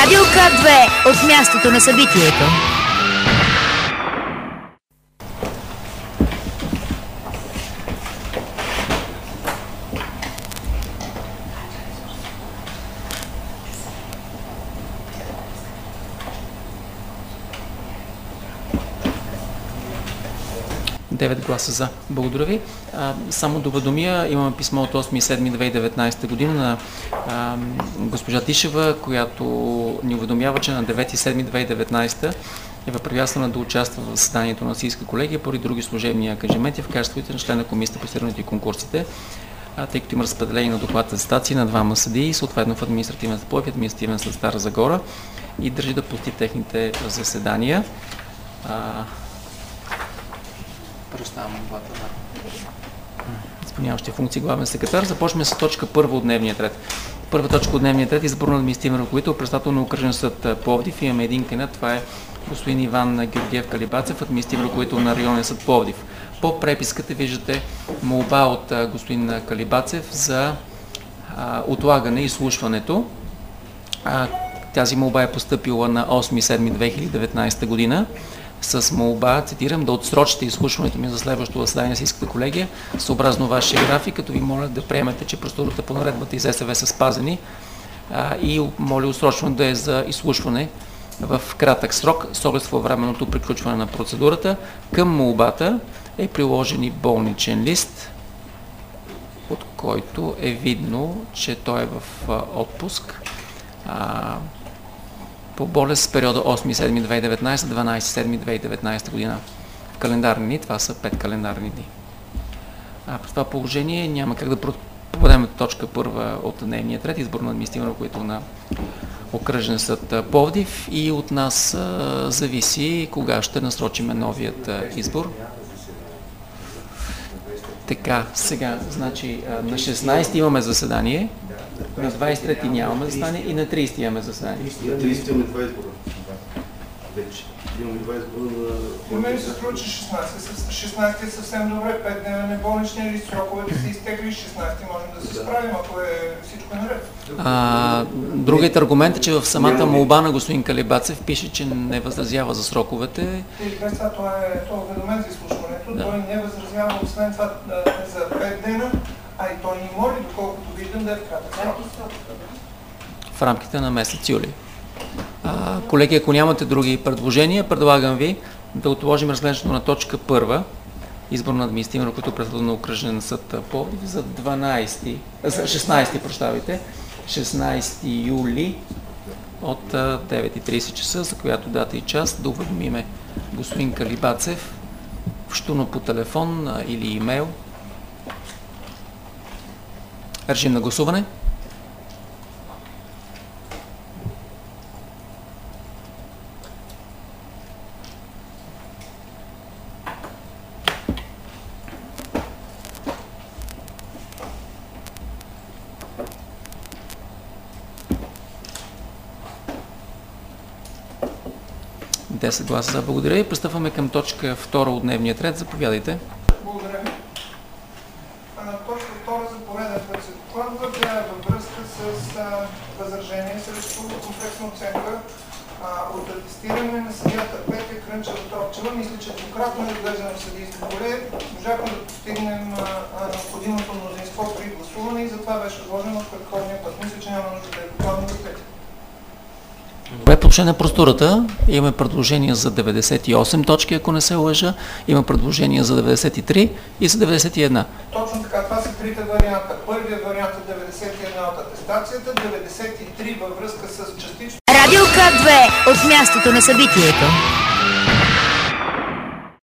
Радио К2 от мястото на събитието. Девет гласа за. Благодаря ви. Само да уведомя, имаме писмо от 8.7.2019 година на госпожа Тишева, която ни уведомява, че на 9.7.2019 е възпрепятствана да участва в заседанието на Съдийска колегия поради други служебни ангажименти в качеството на член на Комисията по съдебните и конкурсите, тъй като има разпределение на доклад за статии на двама съдии, съответно в административен съд и административен съд Стара Загора, и държи да посети техните заседания. Предоставям молбата на изпълняващия функции главен секретар. Започваме с точка първа от дневния ред. Първа точка от дневния ред е избор на административен ръководител, председател на окръжен съд Пловдив. Имаме един кандидат, това е господин Иван Георгиев Калибацев, административен ръководител на районен съд Пловдив. По преписката виждате молба от господин Калибацев за отлагане изслушването. Тази молба е постъпила на 8.7.2019 година с молба, цитирам, да отсрочите изслушването ми за следващото заседание на Съдийската колегия, съобразно вашия график, като ви моля да приемете, че процедурата по наредбата и ЗСВ са спазени, и моля отсрочването да е за изслушване в кратък срок, с оглед своевременното приключване на процедурата. Към молбата е приложен и болничен лист, от който е видно, че той е в отпуск по болест с периода 8.7.2019, 12.7.2019 година. В календарни дни, това са 5 календарни дни. При това положение няма как да попадем точка първа от дневния ред, избор на административен ръководител на окръжен съд Пловдив, и от нас зависи кога ще насрочиме новият избор. Така, сега, значи на 16 имаме заседание, на 23 нямаме заседание и на 30 имаме заседание. На 30 имаме два избора. Вече. Имаме два избора на... Мен се струва, че 16 е съвсем добре, 5 дена не болнични или сроковете се изтегли, 16 можем да се справим, ако всичко е наред. Другият аргумент е, че в самата молба на господин Калибацев пише, че не възразява за сроковете. Или без това, той е уведомен за изслушването, да. Той не възразява, освен това за 5 дена, а и той ни моли, доколкото виждам, да е в кратък срок. В рамките на месец юли. Колеги, ако нямате други предложения, предлагам ви да отложим разглеждането на точка първа, избор на административен ръководител, председател на окръжен съд Пловдив, за 16 юли от 9:30 часа, за която дата и час да уведомиме господин Калибацев, включително по телефон или имейл. Режим на гласуване. Десет гласа за. Благодаря и пристъпваме към точка втора от дневния ред. Заповядайте. Благодаря ви. Точка втора за пореден път се докладва, тя е във връзка с възражение срещу комплексна оценка от атестиране на съдията Петя Крънчева-Тропчева. Мисля, че двукратно е разглеждано в съдийско поле. Можахме да постигнем необходимото мнозинство при гласуване и затова беше отложено в предходния път. Мисля, че няма нужда да е докладно за Петя. Добре, по отношение на процедурата имаме предложения за 98 точки, ако не се лъжа, има предложения за 93 и за 91. Точно така, това са трите варианта. Първият вариант е 91 от атестацията, 93 във връзка с частично... Радио К2 от мястото на събитието.